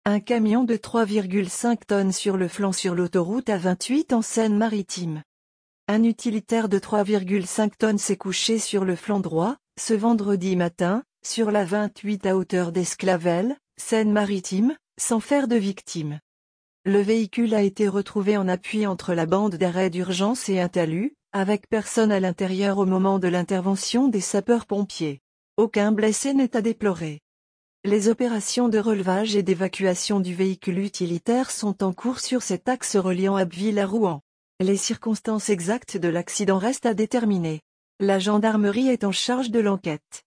Un camion de 3,5 tonnes sur le flanc sur l'autoroute A28 en Seine-Maritime. Un utilitaire de 3,5 tonnes s'est couché sur le flanc droit, ce vendredi matin, sur la 28 à hauteur d'Esclavelle, Seine-Maritime, sans faire de victimes. Le véhicule a été retrouvé en appui entre la bande d'arrêt d'urgence et un talus, avec personne à l'intérieur au moment de l'intervention des sapeurs-pompiers. Aucun blessé n'est à déplorer. Les opérations de relevage et d'évacuation du véhicule utilitaire sont en cours sur cet axe reliant Abbeville à Rouen. Les circonstances exactes de l'accident restent à déterminer. La gendarmerie est en charge de l'enquête.